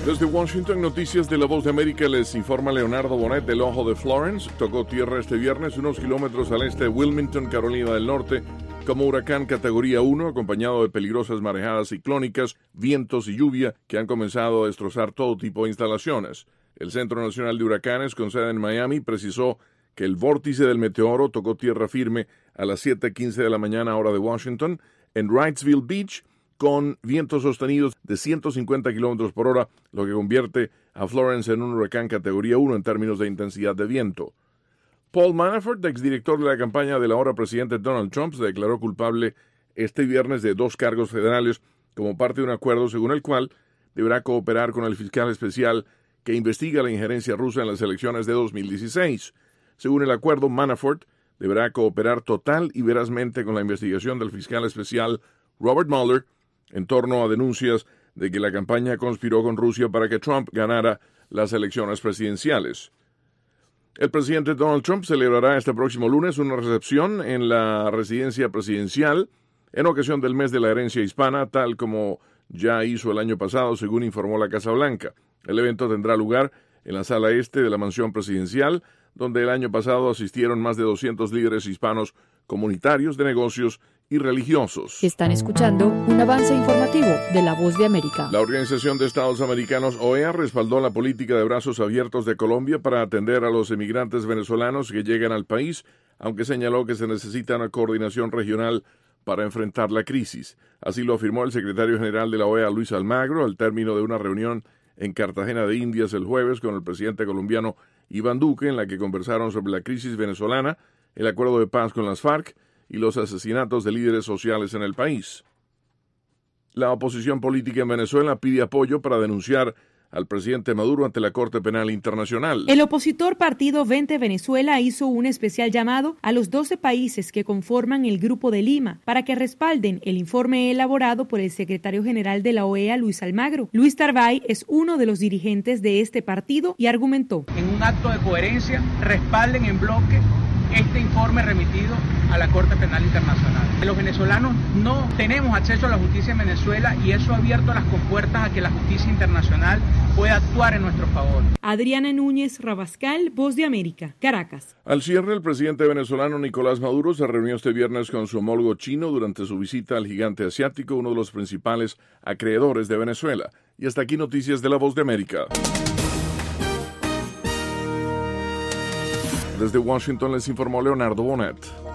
Desde Washington, noticias de La Voz de América, les informa Leonardo Bonet. El ojo de Florence tocó tierra este viernes unos kilómetros al este de Wilmington, Carolina del Norte, como huracán categoría 1, acompañado de peligrosas marejadas ciclónicas, vientos y lluvia que han comenzado a destrozar todo tipo de instalaciones. El Centro Nacional de Huracanes, con sede en Miami, precisó que el vórtice del meteoro tocó tierra firme a las 7:15 de la mañana, hora de Washington, en Wrightsville Beach, con vientos sostenidos de 150 kilómetros por hora, lo que convierte a Florence en un huracán categoría 1 en términos de intensidad de viento. Paul Manafort, exdirector de la campaña del ahora presidente Donald Trump, se declaró culpable este viernes de 2 cargos federales como parte de un acuerdo según el cual deberá cooperar con el fiscal especial que investiga la injerencia rusa en las elecciones de 2016. Según el acuerdo, Manafort deberá cooperar total y verazmente con la investigación del fiscal especial Robert Mueller en torno a denuncias de que la campaña conspiró con Rusia para que Trump ganara las elecciones presidenciales. El presidente Donald Trump celebrará este próximo lunes una recepción en la residencia presidencial en ocasión del mes de la herencia hispana, tal como ya hizo el año pasado, según informó la Casa Blanca. El evento tendrá lugar en la sala este de la mansión presidencial, donde el año pasado asistieron más de 200 líderes hispanos comunitarios, de negocios y religiosos. Están escuchando un avance informativo de La Voz de América. La Organización de Estados Americanos, OEA, respaldó la política de brazos abiertos de Colombia para atender a los emigrantes venezolanos que llegan al país, aunque señaló que se necesita una coordinación regional para enfrentar la crisis. Así lo afirmó el secretario general de la OEA, Luis Almagro, al término de una reunión en Cartagena de Indias el jueves con el presidente colombiano Iván Duque, en la que conversaron sobre la crisis venezolana, el acuerdo de paz con las FARC y los asesinatos de líderes sociales en el país. La oposición política en Venezuela pide apoyo para denunciar al presidente Maduro ante la Corte Penal Internacional. El opositor Partido 20 Venezuela hizo un especial llamado a los 12 países que conforman el Grupo de Lima para que respalden el informe elaborado por el secretario general de la OEA, Luis Almagro. Luis Tarbay es uno de los dirigentes de este partido y argumentó: en un acto de coherencia, respalden en bloque este informe remitido a la Corte Penal Internacional. Los venezolanos no tenemos acceso a la justicia en Venezuela y eso ha abierto las compuertas a que la justicia internacional pueda actuar en nuestro favor. Adriana Núñez Rabascal, Voz de América, Caracas. Al cierre, el presidente venezolano Nicolás Maduro se reunió este viernes con su homólogo chino durante su visita al gigante asiático, uno de los principales acreedores de Venezuela. Y hasta aquí noticias de La Voz de América. Desde Washington les informó Leonardo Bonet.